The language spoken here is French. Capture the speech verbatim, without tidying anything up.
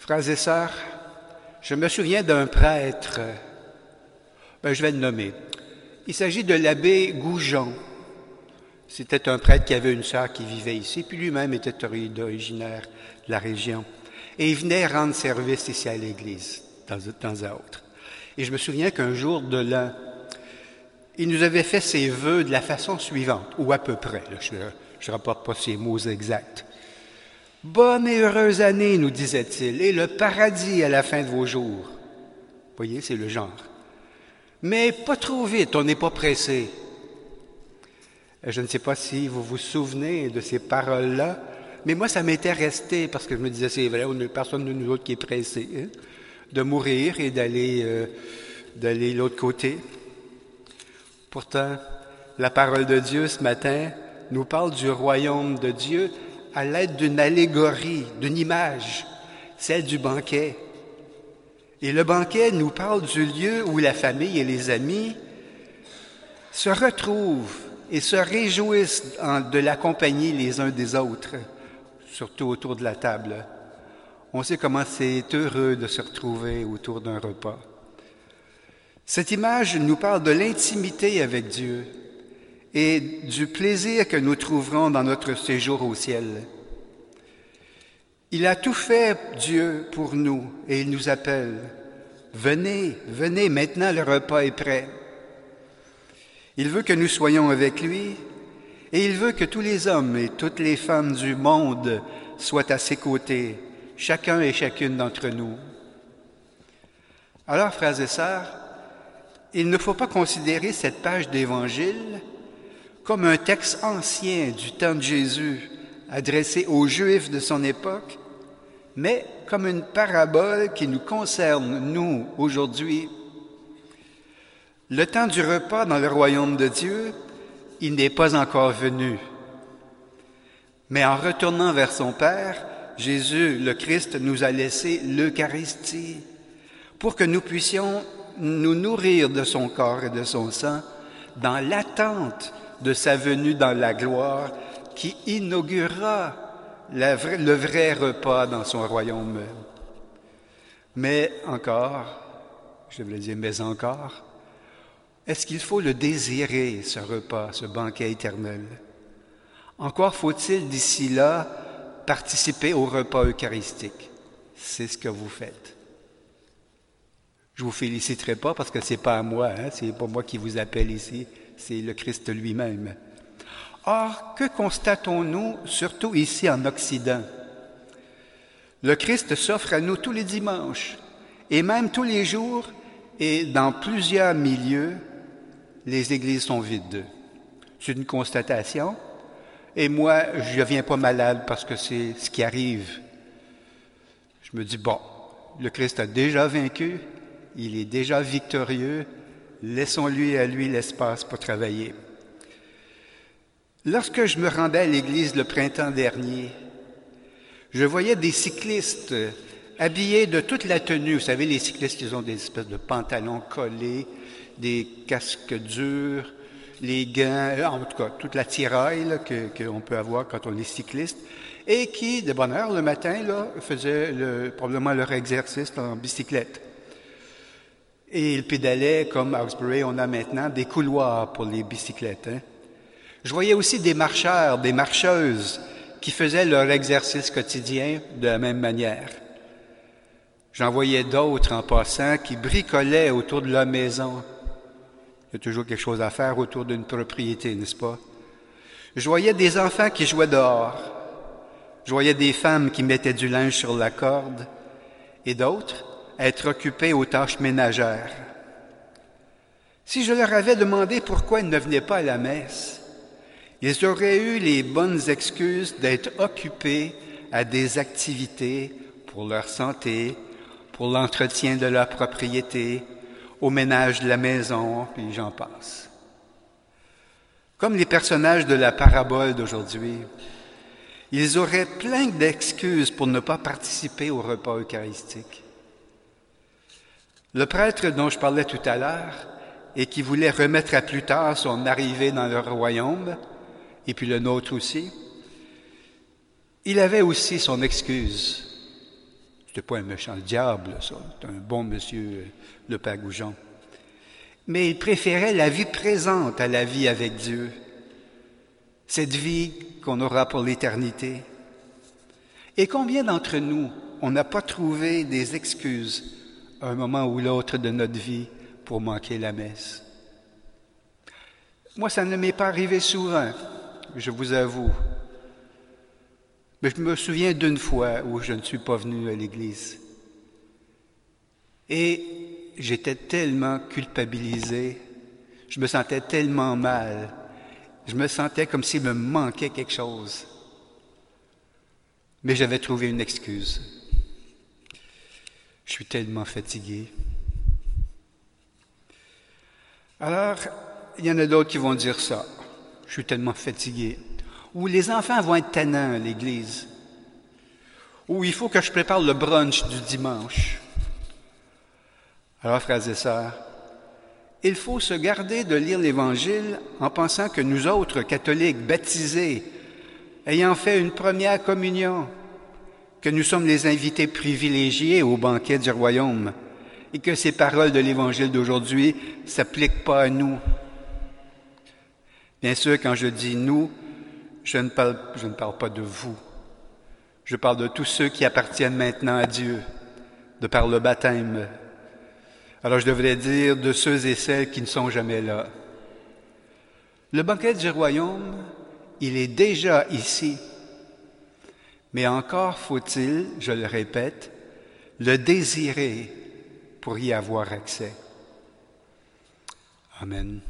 Frères et sœurs, je me souviens d'un prêtre, ben, je vais le nommer. Il s'agit de l'abbé Goujon. C'était un prêtre qui avait une sœur qui vivait ici, puis lui-même était originaire de la région. Et il venait rendre service ici à l'église, de temps à autre. Et je me souviens qu'un jour de l'an, il nous avait fait ses vœux de la façon suivante, ou à peu près, là, je ne rapporte pas ses mots exacts. « Bonne et heureuse année, nous disait-il, et le paradis à la fin de vos jours. » Vous voyez, c'est le genre. « Mais pas trop vite, on n'est pas pressé. » Je ne sais pas si vous vous souvenez de ces paroles-là, mais moi, ça m'était resté parce que je me disais, c'est vrai, on n'a personne de nous autres qui est pressé hein, de mourir et d'aller euh, d'aller de l'autre côté. Pourtant, la parole de Dieu ce matin nous parle du royaume de Dieu à l'aide d'une allégorie, d'une image, celle du banquet. Et le banquet nous parle du lieu où la famille et les amis se retrouvent et se réjouissent de l'accompagner les uns des autres, surtout autour de la table. On sait comment c'est heureux de se retrouver autour d'un repas. Cette image nous parle de l'intimité avec Dieu et du plaisir que nous trouverons dans notre séjour au ciel. Il a tout fait, Dieu, pour nous, et il nous appelle. Venez, venez, maintenant le repas est prêt. Il veut que nous soyons avec lui, et il veut que tous les hommes et toutes les femmes du monde soient à ses côtés, chacun et chacune d'entre nous. Alors, frères et sœurs, il ne faut pas considérer cette page d'Évangile comme un texte ancien du temps de Jésus, adressé aux Juifs de son époque, mais comme une parabole qui nous concerne, nous, aujourd'hui. Le temps du repas dans le royaume de Dieu, il n'est pas encore venu. Mais en retournant vers son Père, Jésus, le Christ, nous a laissé l'Eucharistie pour que nous puissions nous nourrir de son corps et de son sang dans l'attente de sa venue dans la gloire qui inaugurera la vraie, le vrai repas dans son royaume. Mais encore, je voulais dire mais encore, est-ce qu'il faut le désirer, ce repas, ce banquet éternel? Encore faut-il d'ici là participer au repas eucharistique. C'est ce que vous faites. Je vous féliciterai pas parce que c'est pas à moi, hein, c'est pas moi qui vous appelle ici, c'est le Christ lui-même. Or, que constatons-nous, surtout ici en Occident? Le Christ s'offre à nous tous les dimanches, et même tous les jours, et dans plusieurs milieux, les églises sont vides. C'est une constatation, et moi, je ne viens pas malade parce que c'est ce qui arrive. Je me dis, bon, le Christ a déjà vaincu, il est déjà victorieux, laissons-lui à lui l'espace pour travailler. Lorsque je me rendais à l'église le printemps dernier, je voyais des cyclistes habillés de toute la tenue. Vous savez, les cyclistes, ils ont des espèces de pantalons collés, des casques durs, les gants, en tout cas, toute la tiraille là, que, qu'on peut avoir quand on est cycliste, et qui, de bonne heure, le matin, là, faisaient le, probablement leur exercice en bicyclette. Et ils pédalaient, comme à Hawkesbury, on a maintenant des couloirs pour les bicyclettes. Hein. Je voyais aussi des marcheurs, des marcheuses qui faisaient leur exercice quotidien de la même manière. J'en voyais d'autres en passant qui bricolaient autour de leur maison. Il y a toujours quelque chose à faire autour d'une propriété, n'est-ce pas? Je voyais des enfants qui jouaient dehors. Je voyais des femmes qui mettaient du linge sur la corde et d'autres être occupées aux tâches ménagères. Si je leur avais demandé pourquoi ils ne venaient pas à la messe, ils auraient eu les bonnes excuses d'être occupés à des activités pour leur santé, pour l'entretien de leur propriété, au ménage de la maison, puis j'en passe. Comme les personnages de la parabole d'aujourd'hui, ils auraient plein d'excuses pour ne pas participer au repas eucharistique. Le prêtre dont je parlais tout à l'heure et qui voulait remettre à plus tard son arrivée dans le royaume, et puis le nôtre aussi, il avait aussi son excuse. C'était pas un méchant diable, ça. C'était un bon monsieur, le Père Goujon. Mais il préférait la vie présente à la vie avec Dieu. Cette vie qu'on aura pour l'éternité. Et combien d'entre nous, on n'a pas trouvé des excuses à un moment ou l'autre de notre vie pour manquer la messe? Moi, ça ne m'est pas arrivé souvent, je vous avoue. Mais je me souviens d'une fois où je ne suis pas venu à l'église. Et j'étais tellement culpabilisé, je me sentais tellement mal, je me sentais comme s'il me manquait quelque chose. Mais j'avais trouvé une excuse. Je suis tellement fatigué. Alors, il y en a d'autres qui vont dire ça. Je suis tellement fatigué. Ou les enfants vont être tannants à l'église. Ou il faut que je prépare le brunch du dimanche. Alors, frères et sœurs, il faut se garder de lire l'Évangile en pensant que nous autres, catholiques, baptisés, ayant fait une première communion, que nous sommes les invités privilégiés au banquet du royaume et que ces paroles de l'Évangile d'aujourd'hui ne s'appliquent pas à nous. Bien sûr, quand je dis « nous », je ne parle, je ne parle pas de vous. Je parle de tous ceux qui appartiennent maintenant à Dieu, de par le baptême. Alors je devrais dire de ceux et celles qui ne sont jamais là. Le banquet du royaume, il est déjà ici. Mais encore faut-il, je le répète, le désirer pour y avoir accès. Amen.